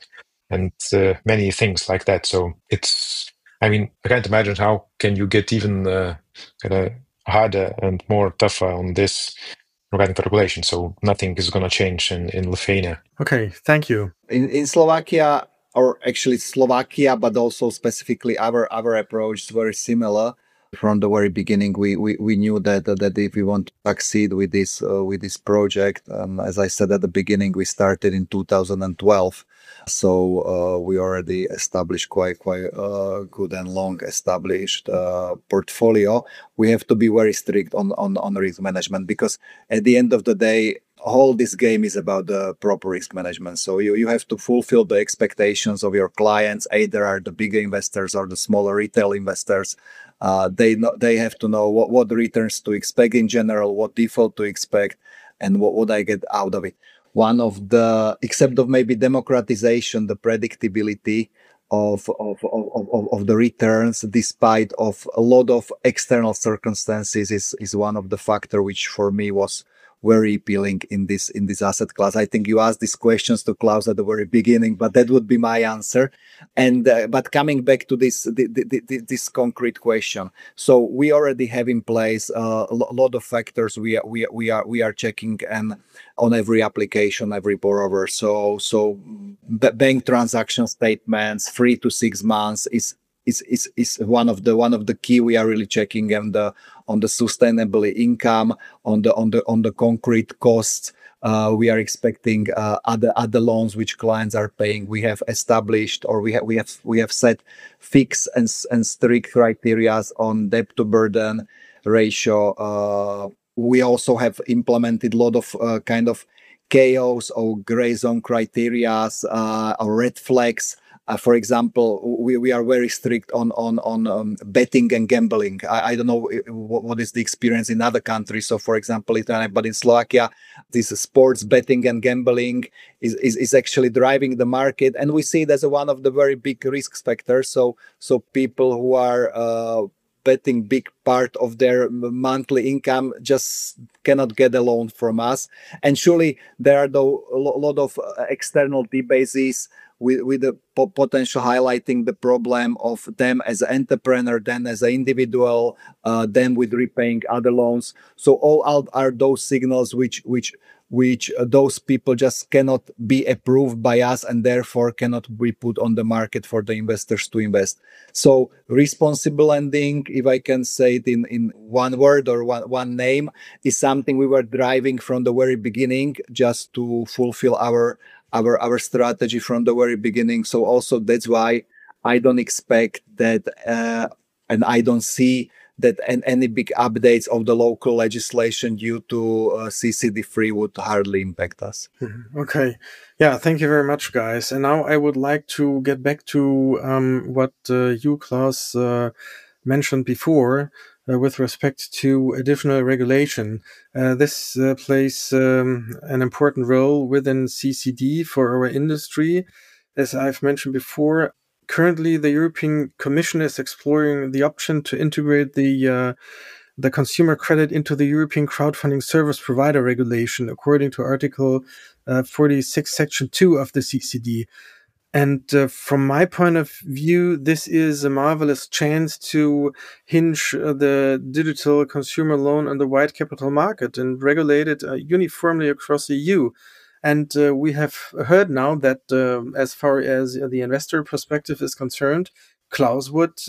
and many things like that. So it's, I mean, I can't imagine how can you get even kind of harder and more tougher on this regarding the regulation. So nothing is going to change in Lithuania. Okay, thank you. In Slovakia, or actually Slovakia, but also specifically our approach is very similar. From the very beginning, we knew that if we want to succeed with this project, as I said at the beginning, we started in 2012, so we already established quite good and long established portfolio. We have to be very strict on risk management, because at the end of the day, all this game is about the proper risk management. So you have to fulfill the expectations of your clients, either are the bigger investors or the smaller retail investors. They have to know what returns to expect in general, what default to expect, and what I get out of it. One of the, except of maybe democratization, the predictability of the returns, despite of a lot of external circumstances, is one of the factor which for me was very appealing in this asset class. I think you asked these questions to Klaus at the very beginning, but that would be my answer. And but coming back to this concrete question, so we already have in place a lot of factors we are checking and on every application, every borrower. So bank transaction statements, 3 to 6 months is one of the key we are really checking, and on the sustainable income, on the concrete costs. We are expecting other loans which clients are paying. We have established, or we have set fixed and strict criteria on debt to burden ratio. We also have implemented a lot of kind of chaos or gray zone criteria or red flags. For example, we are very strict on betting and gambling. I don't know what is the experience in other countries. So, for example, but in Slovakia, this sports betting and gambling is actually driving the market, and we see it as one of the very big risk factors. So people who are betting big part of their monthly income just cannot get a loan from us. And surely there are a lot of external debates with the potential highlighting the problem of them as an entrepreneur, then as an individual, then with repaying other loans. So all are those signals which those people just cannot be approved by us, and therefore cannot be put on the market for the investors to invest. So responsible lending, if I can say it in one word or one name, is something we were driving from the very beginning, just to fulfill our strategy from the very beginning. So also that's why I don't expect that, and I don't see that any big updates of the local legislation due to CCD3 would hardly impact us. Okay. Yeah, thank you very much, guys. And now I would like to get back to what you, Klaus, mentioned before with respect to additional regulation. This plays an important role within CCD for our industry. As I've mentioned before, currently, the European Commission is exploring the option to integrate the consumer credit into the European crowdfunding service provider regulation, according to Article 46, Section 2 of the CCD. And from my point of view, this is a marvelous chance to hinge the digital consumer loan on the wide capital market and regulate it uniformly across the EU. And we have heard now that as far as the investor perspective is concerned, Klaus would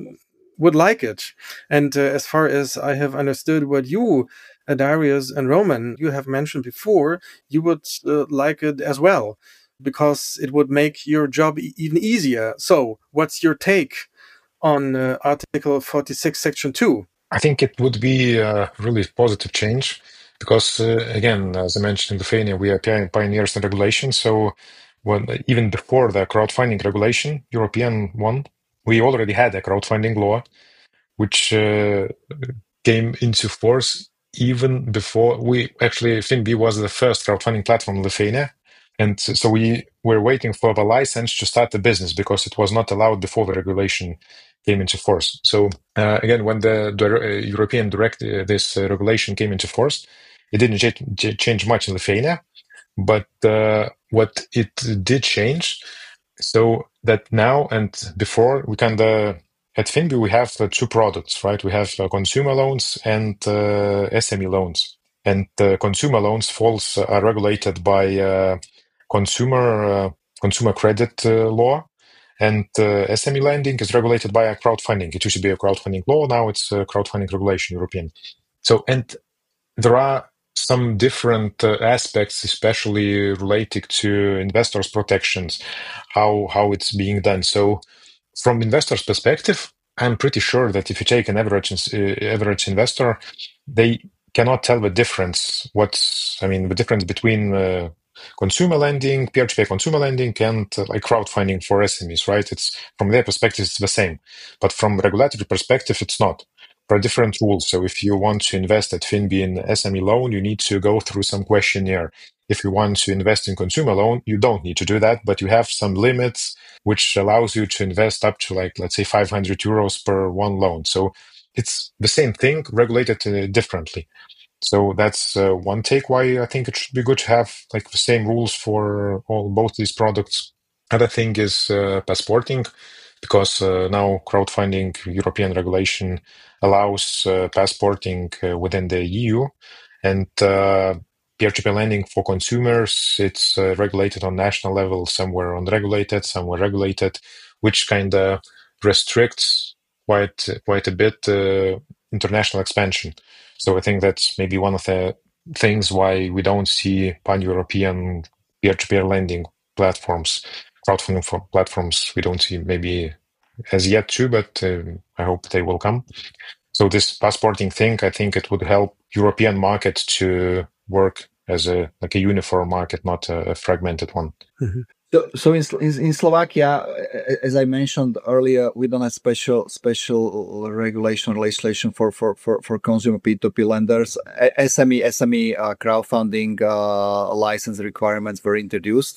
like it. And as far as I have understood what you, Darius and Roman, you have mentioned before, you would like it as well, because it would make your job even easier. So what's your take on Article 46, Section 2? I think it would be a really positive change. Because, again, as I mentioned in Lithuania, we are pioneers in regulation. So even before the crowdfunding regulation, European one, we already had a crowdfunding law, which came into force even before FinB was the first crowdfunding platform in Lithuania. And so we were waiting for the license to start the business because it was not allowed before the regulation came into force. So again, when the European this regulation came into force, it didn't change much in Lithuania, but what it did change So that now and before, we kind of at Finbi we have two products, right? We have consumer loans and SME loans, and consumer loans are regulated by consumer credit law, and SME lending is regulated by a crowdfunding. It used to be a crowdfunding law, now it's a crowdfunding regulation, European. So, and there are some different aspects, especially related to investors' protections, how it's being done. So, from investors' perspective, I'm pretty sure that if you take an average investor, they cannot tell the difference. The difference between consumer lending, peer-to-peer consumer lending, and like crowdfunding for SMEs, right? It's from their perspective, it's the same, but from regulatory perspective, it's not. There are different rules. So if you want to invest at Finbi in SME loan, you need to go through some questionnaire. If you want to invest in consumer loan, you don't need to do that, but you have some limits which allows you to invest up to, like, let's say 500 euros per one loan. So it's the same thing regulated differently. So that's one take why I think it should be good to have like the same rules for both these products. Other thing is passporting, because now crowdfunding European regulation allows passporting within the EU, and peer-to-peer lending for consumers, it's regulated on national level, somewhere unregulated, somewhere regulated, which kind of restricts quite a bit international expansion. So I think that's maybe one of the things why we don't see pan-European peer-to-peer lending platforms, crowdfunding for platforms. We don't see maybe as yet too, but I hope they will come. So this passporting thing, I think it would help European market to work as a uniform market, not a fragmented one. Mm-hmm. So in Slovakia, as I mentioned earlier, we don't have special legislation for consumer P2P lenders. SME crowdfunding license requirements were introduced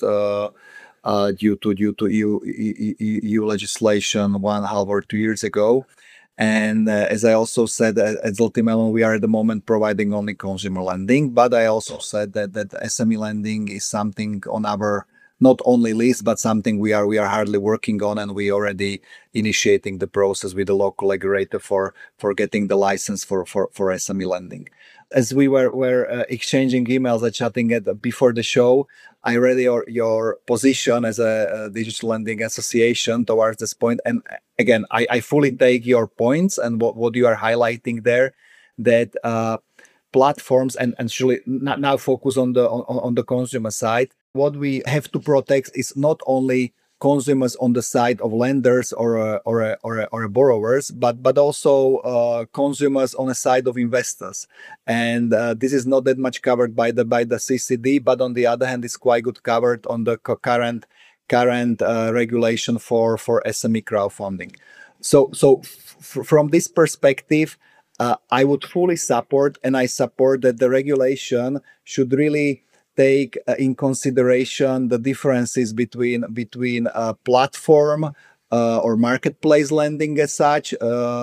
due to EU legislation 1.5 or 2 years ago. And as I also said, at Zloty Melon, we are at the moment providing only consumer lending. But I also said that SME lending is something on our not only list, but something we are hardly working on, and we already initiating the process with the local regulator for getting the license for SME lending. As we were exchanging emails and chatting before the show, I read your position as a digital lending association towards this point. And again, I fully take your points and what you are highlighting there, that platforms and surely now focus on the consumer side. What we have to protect is not only consumers on the side of lenders or borrowers, but also consumers on the side of investors. And this is not that much covered by the CCD, but on the other hand, it's quite good covered on the current regulation for SME crowdfunding. So from this perspective, I would fully support, and I support that the regulation should really take in consideration the differences between platform or marketplace lending as such,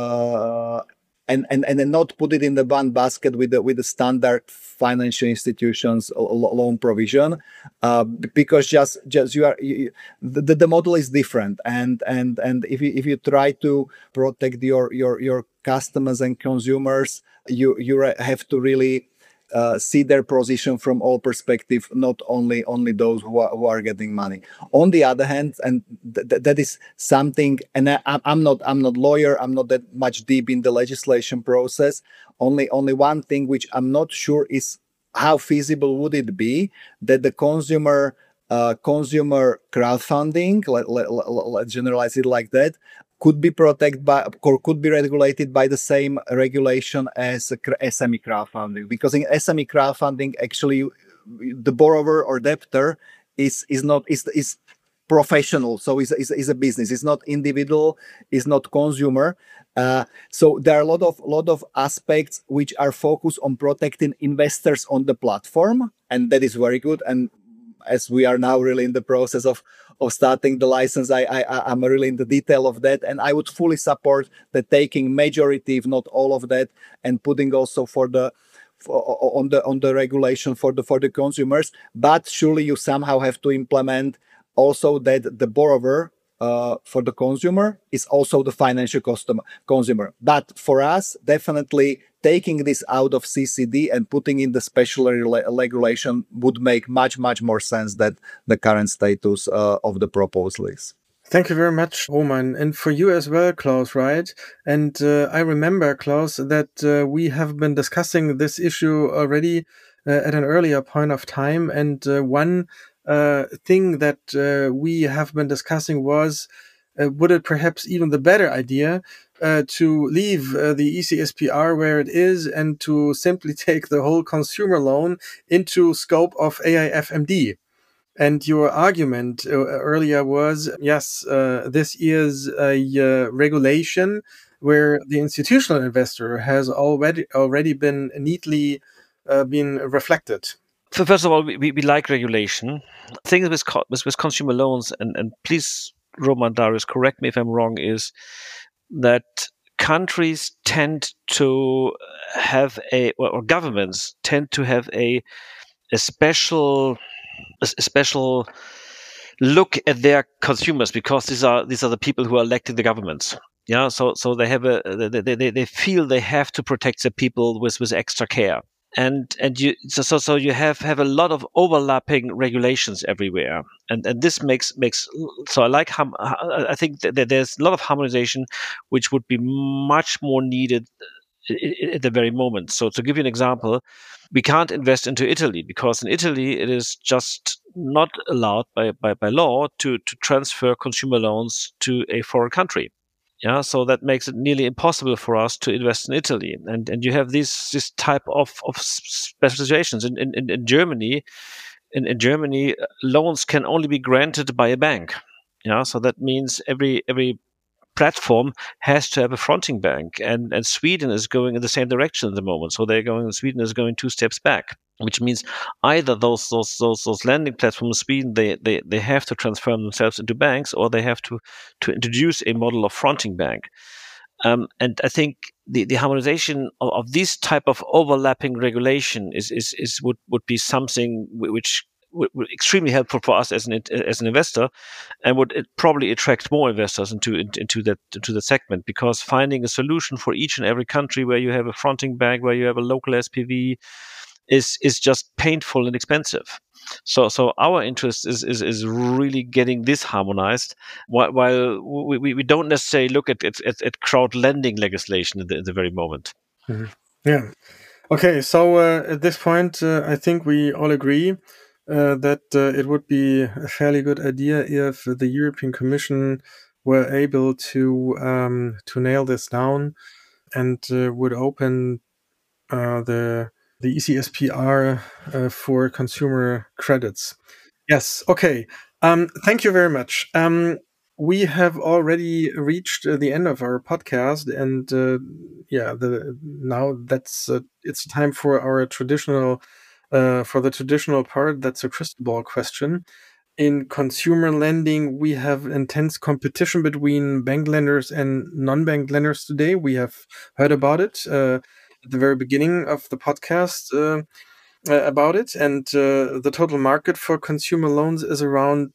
and not put it in the one basket with the standard financial institutions loan provision, because just the model is different, and if you try to protect your customers and consumers, you have to really see their position from all perspectives, not only those who are getting money. On the other hand, and that is something, and I'm not lawyer, I'm not that much deep in the legislation process. Only one thing which I'm not sure is how feasible would it be that the consumer crowdfunding, let's generalize it like that, could be protected by or could be regulated by the same regulation as SME crowdfunding. Because in SME crowdfunding, actually, the borrower or debtor is professional, so is a business. It's not individual. It's not consumer. So there are a lot of aspects which are focused on protecting investors on the platform, and that is very good. And as we are now really in the process of starting the license, I'm really in the detail of that, and I would fully support the taking majority, if not all of that, and putting also on the regulation for the consumers. But surely you somehow have to implement also that the borrower for the consumer is also the financial consumer. But for us, definitely taking this out of CCD and putting in the special regulation would make much more sense than the current status of the proposal is. Thank you very much, Roman. And for you as well, Klaus, right? And I remember, Klaus, that we have been discussing this issue already at an earlier point of time. And one thing that we have been discussing was, would it perhaps even the better idea to leave the ECSPR where it is and to simply take the whole consumer loan into scope of AIFMD? And your argument earlier was, yes, this is a regulation where the institutional investor has already been neatly been reflected. So first of all, we like regulation. The thing with consumer loans, and please, Roman, Darius, correct me if I'm wrong, is that countries tend to have or governments tend to have a special look at their consumers, because these are the people who are electing the governments. Yeah, so they have they feel they have to protect the people with extra care, and you so you have a lot of overlapping regulations everywhere, and this makes so I think that there's a lot of harmonization which would be much more needed at the very moment. So to give you an example, we can't invest into Italy because in Italy it is just not allowed by law to transfer consumer loans to a foreign country. Yeah, so that makes it nearly impossible for us to invest in Italy. And you have this type of special situations. In Germany, in Germany, loans can only be granted by a bank. Yeah, so that means every platform has to have a fronting bank, and Sweden is going in the same direction at the moment. So Sweden is going 2 steps back, which means either those lending platforms in Sweden, they have to transform themselves into banks, or they have to introduce a model of fronting bank. And I think the harmonization of this type of overlapping regulation would be something which extremely helpful for us as an investor, and would probably attract more investors into the segment, because finding a solution for each and every country where you have a fronting bank, where you have a local SPV, is just painful and expensive. So our interest is really getting this harmonized, while we don't necessarily look at crowd lending legislation at the very moment. Mm-hmm. Yeah. Okay. So at this point, I think we all agree that it would be a fairly good idea if the European Commission were able to nail this down and would open the ECSPR for consumer credits. Yes. Okay. Thank you very much. We have already reached the end of our podcast, and now that's it's time for our traditional. For the traditional part, that's a crystal ball question. In consumer lending, we have intense competition between bank lenders and non-bank lenders today. We have heard about it at the very beginning of the podcast about it, and the total market for consumer loans is around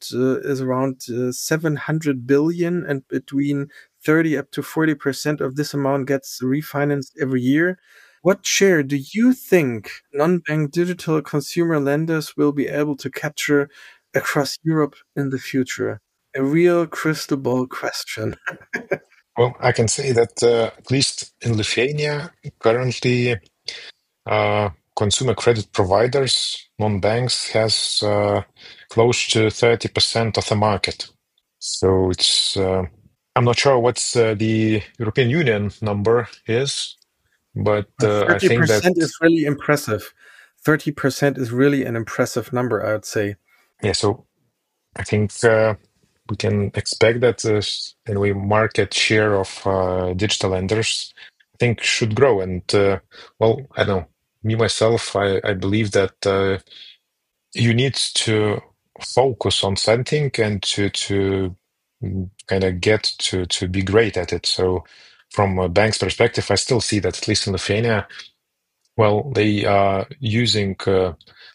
700 billion, and between 30 up to 40% of this amount gets refinanced every year. What share do you think non-bank digital consumer lenders will be able to capture across Europe in the future? A real crystal ball question. Well, I can say that at least in Lithuania, currently consumer credit providers, non-banks, has close to 30% of the market. So it's I'm not sure what's the European Union number is, but I think that 30% is really impressive. 30% is really an impressive number, I would say. Yeah, so I think we can expect that anyway, market share of digital lenders, I think, should grow. And well, I don't know, me myself, I believe that you need to focus on something and to kind of get to be great at it. So from a bank's perspective, I still see that at least in Lithuania, well, they are using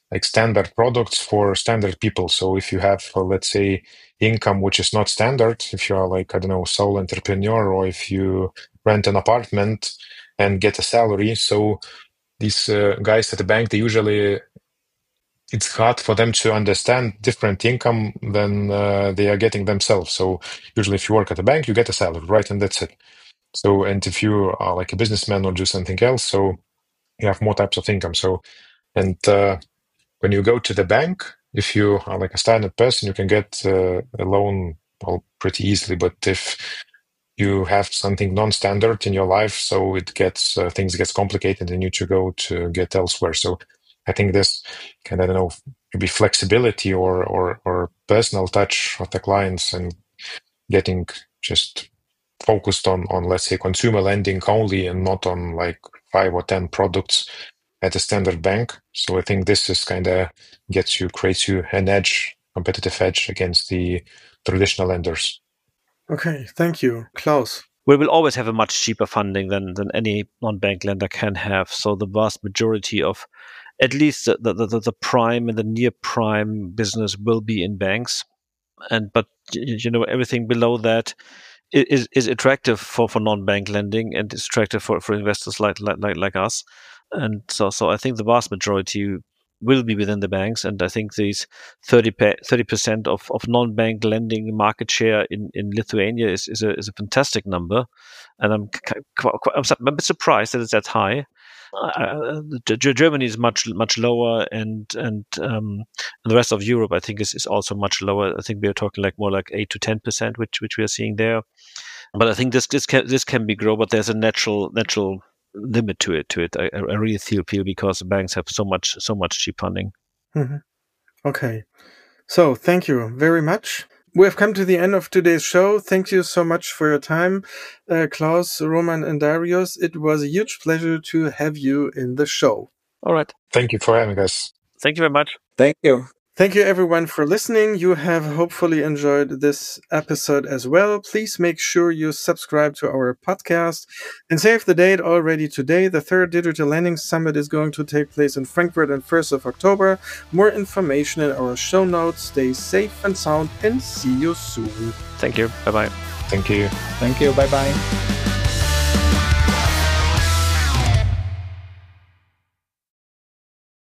like standard products for standard people. So if you have, let's say, income which is not standard, if you are like, I don't know, sole entrepreneur, or if you rent an apartment and get a salary, so these guys at the bank, they usually, it's hard for them to understand different income than they are getting themselves. So usually if you work at a bank, you get a salary, right? And that's it. So, and if you are like a businessman or do something else, so you have more types of income. So, and when you go to the bank, if you are like a standard person, you can get a loan, well, pretty easily. But if you have something non-standard in your life, so it gets things gets complicated, and you need to go to get elsewhere. So I think this kind of, I don't know, maybe flexibility or personal touch of the clients and getting just focused on let's say consumer lending only and not on like 5 or 10 products at a standard bank. So I think this is kind of creates you an edge, competitive edge against the traditional lenders. Okay, thank you. Klaus? We will always have a much cheaper funding than any non-bank lender can have. So the vast majority of at least the prime and the near prime business will be in banks. But everything below that is attractive for non-bank lending, and is attractive for investors like us. And so I think the vast majority will be within the banks, and I think these 30% of non-bank lending market share in Lithuania is a fantastic number, and I'm a bit surprised that it's that high. Germany is much lower, and the rest of Europe I think is also much lower. I think we are talking like more like 8 to 10%, which we are seeing there. But I think this can be grow, but there's a natural limit to it. I really feel because the banks have so much cheap funding. Mm-hmm. Okay, so thank you very much. We have come to the end of today's show. Thank you so much for your time, Klaus, Roman, and Darius. It was a huge pleasure to have you in the show. All right. Thank you for having us. Thank you very much. Thank you. Thank you everyone for listening. You have hopefully enjoyed this episode as well. Please make sure you subscribe to our podcast and save the date already today. The third Digital Lending Summit is going to take place in Frankfurt on 1st of October. More information in our show notes. Stay safe and sound, and see you soon. Thank you. Bye-bye. Thank you. Thank you. Bye-bye.